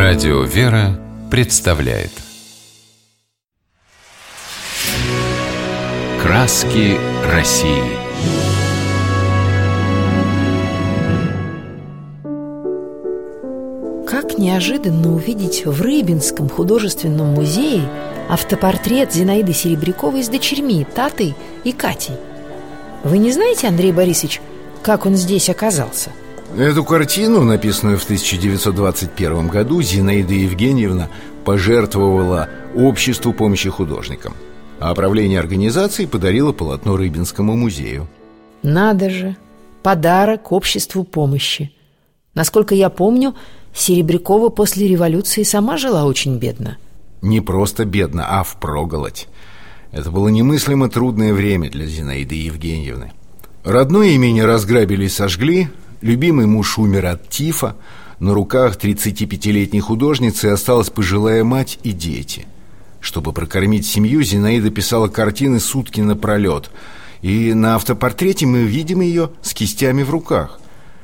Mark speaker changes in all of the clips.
Speaker 1: Радио «Вера» представляет «Краски России».
Speaker 2: Как неожиданно увидеть в Рыбинском художественном музее автопортрет Зинаиды Серебряковой с дочерьми Татой и Катей. Вы не знаете, Андрей Борисович, как он здесь оказался?
Speaker 3: Эту картину, написанную в 1921 году, Зинаида Евгеньевна пожертвовала Обществу помощи художникам, а правление организации подарило полотно Рыбинскому музею.
Speaker 2: Надо же, подарок Обществу помощи. Насколько я помню, Серебрякова после революции сама жила очень бедно.
Speaker 3: Не просто бедно, а впроголодь. Это было немыслимо трудное время для Зинаиды Евгеньевны. Родное имение разграбили и сожгли. Любимый муж умер от тифа. На руках 35-летней художницы осталась пожилая мать и дети. Чтобы прокормить семью, Зинаида писала картины сутки напролет. И на автопортрете мы видим ее с кистями в руках.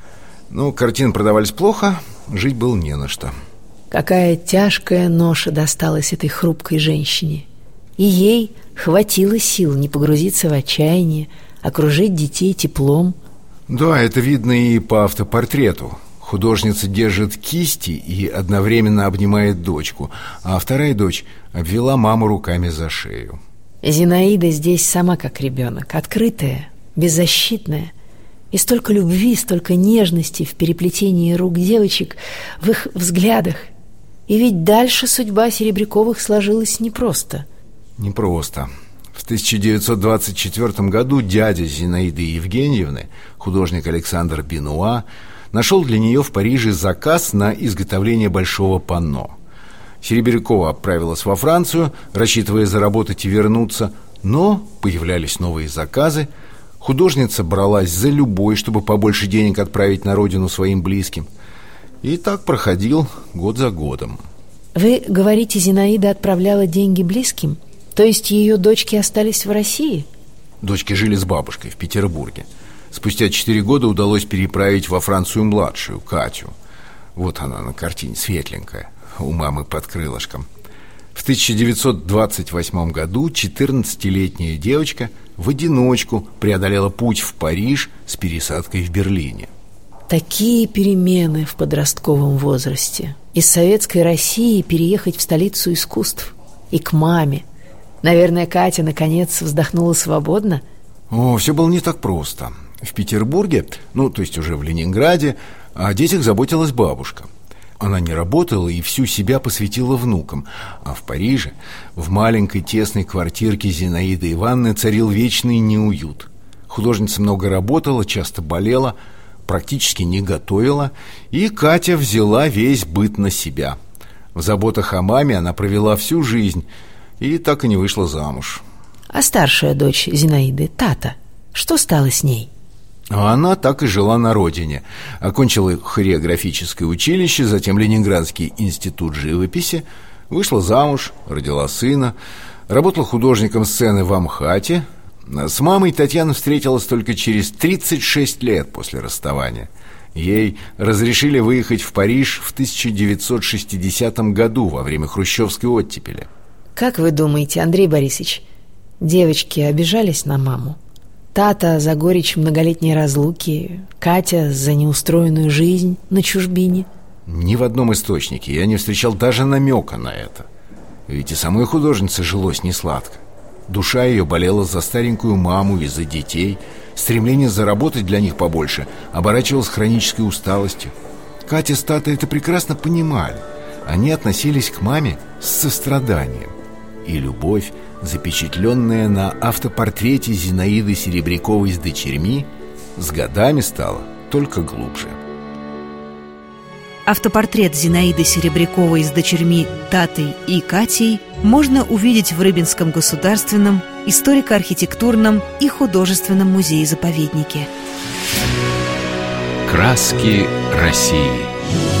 Speaker 3: Но картины продавались плохо, жить было не на что.
Speaker 2: Какая тяжкая ноша досталась этой хрупкой женщине. И ей хватило сил не погрузиться в отчаяние, окружить детей теплом.
Speaker 3: Да, это видно и по автопортрету. Художница держит кисти и одновременно обнимает дочку, а вторая дочь обвела маму руками за шею.
Speaker 2: Зинаида здесь сама как ребенок, открытая, беззащитная. И столько любви, столько нежности в переплетении рук девочек, в их взглядах. И ведь дальше судьба Серебряковых сложилась непросто.
Speaker 3: Непросто. В 1924 году дядя Зинаиды Евгеньевны, художник Александр Бенуа, нашел для нее в Париже заказ на изготовление большого панно. Серебрякова отправилась во Францию, рассчитывая заработать и вернуться, но появлялись новые заказы. Художница бралась за любой, чтобы побольше денег отправить на родину своим близким. И так проходил год за годом.
Speaker 2: Вы говорите, Зинаида отправляла деньги близким? То есть ее дочки остались в России?
Speaker 3: Дочки жили с бабушкой в Петербурге. Спустя 4 года удалось переправить во Францию младшую, Катю. Вот она на картине, светленькая, у мамы под крылышком. В 1928 году 14-летняя девочка в одиночку преодолела путь в Париж с пересадкой в Берлине.
Speaker 2: Такие перемены в подростковом возрасте. Из советской России переехать в столицу искусств. И к маме. Наверное, Катя наконец вздохнула свободно.
Speaker 3: Все было не так просто. В Петербурге, то есть уже в Ленинграде, о детях заботилась бабушка. Она не работала и всю себя посвятила внукам. А в Париже, в маленькой тесной квартирке Зинаиды Ивановны царил вечный неуют. Художница много работала, часто болела, практически не готовила, и Катя взяла весь быт на себя. В заботах о маме она провела всю жизнь и так и не вышла замуж.
Speaker 2: А старшая дочь Зинаиды, Тата, что стало с ней?
Speaker 3: А она так и жила на родине. Окончила хореографическое училище, затем Ленинградский институт живописи, вышла замуж, родила сына, работала художником сцены в Амхате. С мамой Татьяна встретилась только через 36 лет после расставания. Ей разрешили выехать в Париж в 1960 году во время хрущевской оттепели.
Speaker 2: Как вы думаете, Андрей Борисович, девочки обижались на маму? Тата за горечь многолетней разлуки, Катя за неустроенную жизнь на чужбине?
Speaker 3: Ни в одном источнике я не встречал даже намека на это. Ведь и самой художнице жилось несладко. Душа ее болела за старенькую маму и за детей. Стремление заработать для них побольше оборачивалось хронической усталостью. Катя с Татой это прекрасно понимали. Они относились к маме с состраданием. И любовь, запечатленная на автопортрете Зинаиды Серебряковой с дочерьми, с годами стала только глубже.
Speaker 4: Автопортрет Зинаиды Серебряковой с дочерьми Татой и Катей можно увидеть в Рыбинском государственном историко-архитектурном и художественном музее-заповеднике.
Speaker 1: «Краски России».